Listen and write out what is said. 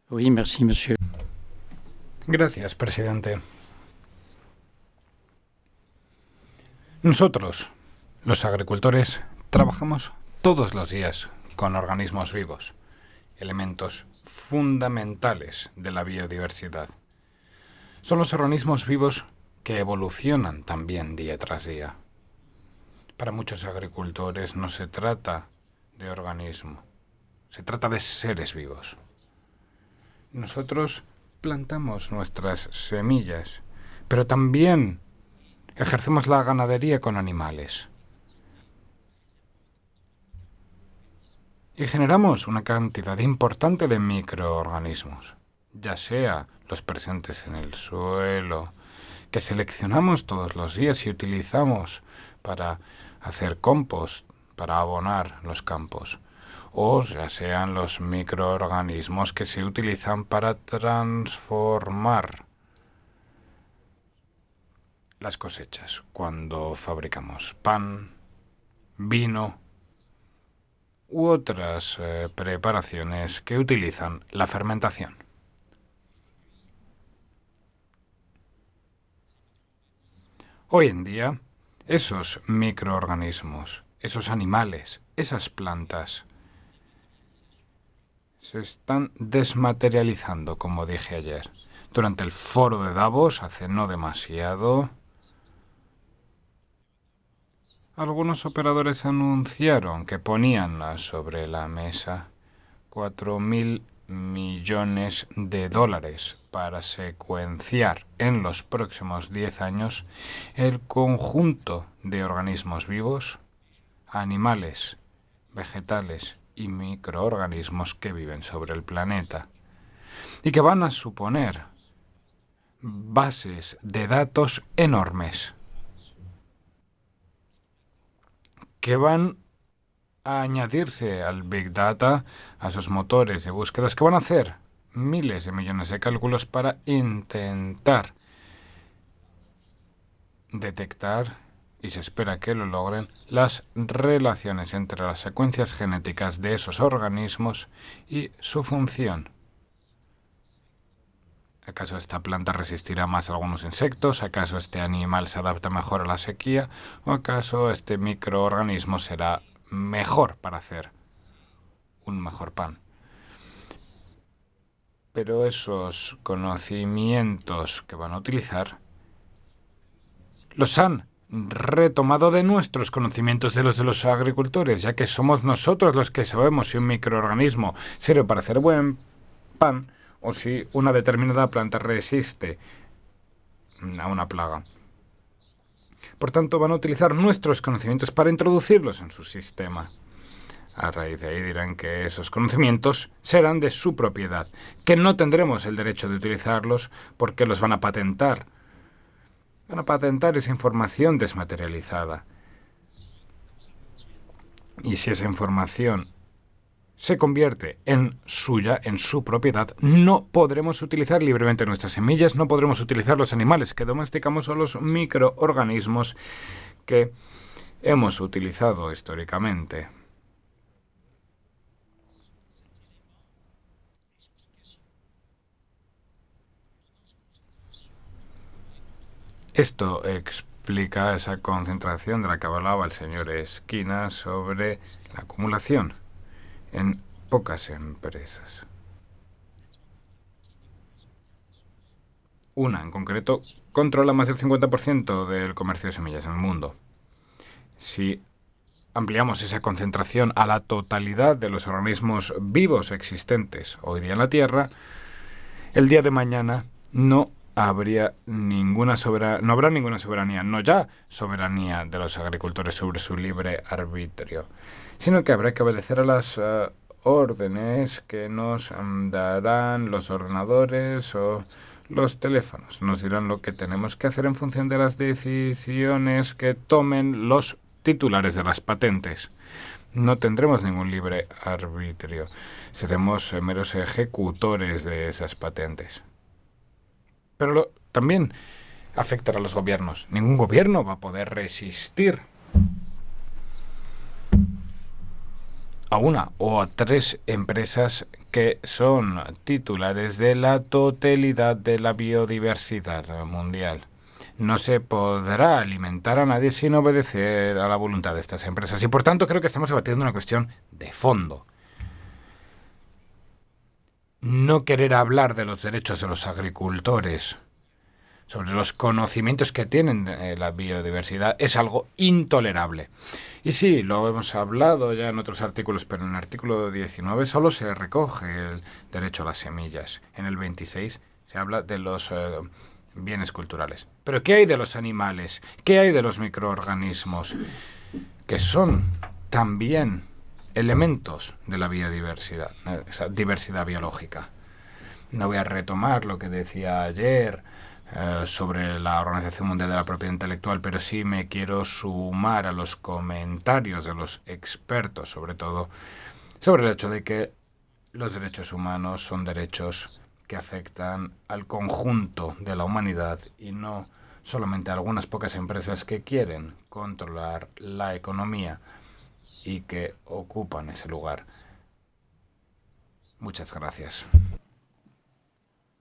Oui, merci, monsieur. Gracias, presidente. Nosotros, los agricultores, trabajamos todos los días con organismos vivos, elementos fundamentales de la biodiversidad. Son los organismos vivos que evolucionan también día tras día. Para muchos agricultores no se trata de organismo, se trata de seres vivos. Nosotros plantamos nuestras semillas, pero también ejercemos la ganadería con animales. Y generamos una cantidad importante de microorganismos, ya sea los presentes en el suelo, que seleccionamos todos los días y utilizamos para hacer compost, para abonar los campos, o ya sean los microorganismos que se utilizan para transformar las cosechas, cuando fabricamos pan, vino u otras preparaciones que utilizan la fermentación. Hoy en día, esos microorganismos, esos animales, esas plantas, se están desmaterializando, como dije ayer. Durante el foro de Davos, hace no demasiado, algunos operadores anunciaron que ponían sobre la mesa 4.000 millones de dólares para secuenciar en los próximos 10 años el conjunto de organismos vivos, animales, vegetales y microorganismos que viven sobre el planeta y que van a suponer bases de datos enormes que van a añadirse al Big Data, a esos motores de búsquedas que van a hacer miles de millones de cálculos para intentar detectar, y se espera que lo logren, las relaciones entre las secuencias genéticas de esos organismos y su función. ¿Acaso esta planta resistirá más a algunos insectos? ¿Acaso este animal se adapta mejor a la sequía? ¿O acaso este microorganismo será mejor para hacer un mejor pan? Pero esos conocimientos que van a utilizar los han retomado de nuestros conocimientos de los agricultores, ya que somos nosotros los que sabemos si un microorganismo sirve para hacer buen pan o si una determinada planta resiste a una plaga. Por tanto, van a utilizar nuestros conocimientos para introducirlos en su sistema. A raíz de ahí dirán que esos conocimientos serán de su propiedad, que no tendremos el derecho de utilizarlos porque los van a patentar. Van a patentar esa información desmaterializada. Y si esa información se convierte en suya, en su propiedad, no podremos utilizar libremente nuestras semillas, no podremos utilizar los animales que domesticamos o los microorganismos que hemos utilizado históricamente. Esto explica esa concentración de la que hablaba el señor Esquina sobre la acumulación en pocas empresas. Una, en concreto, controla más del 50% del comercio de semillas en el mundo. Si ampliamos esa concentración a la totalidad de los organismos vivos existentes hoy día en la Tierra, el día de mañana no habrá ninguna soberanía, no ya soberanía de los agricultores sobre su libre arbitrio, sino que habrá que obedecer a las órdenes que nos darán los ordenadores o los teléfonos. Nos dirán lo que tenemos que hacer en función de las decisiones que tomen los titulares de las patentes. No tendremos ningún libre arbitrio. Seremos meros ejecutores de esas patentes. Pero también afectará a los gobiernos. Ningún gobierno va a poder resistir a una o a tres empresas que son titulares de la totalidad de la biodiversidad mundial. No se podrá alimentar a nadie sin obedecer a la voluntad de estas empresas. Y por tanto creo que estamos debatiendo una cuestión de fondo. No querer hablar de los derechos de los agricultores, sobre los conocimientos que tienen de la biodiversidad, es algo intolerable. Y sí, lo hemos hablado ya en otros artículos, pero en el artículo 19 solo se recoge el derecho a las semillas. En el 26 se habla de los bienes culturales. Pero ¿qué hay de los animales? ¿Qué hay de los microorganismos? Que son también elementos de la biodiversidad, esa diversidad biológica. No voy a retomar lo que decía ayer sobre la Organización Mundial de la Propiedad Intelectual, pero sí me quiero sumar a los comentarios de los expertos, sobre todo, sobre el hecho de que los derechos humanos son derechos que afectan al conjunto de la humanidad y no solamente a algunas pocas empresas que quieren controlar la economía y que ocupan ese lugar. Muchas gracias.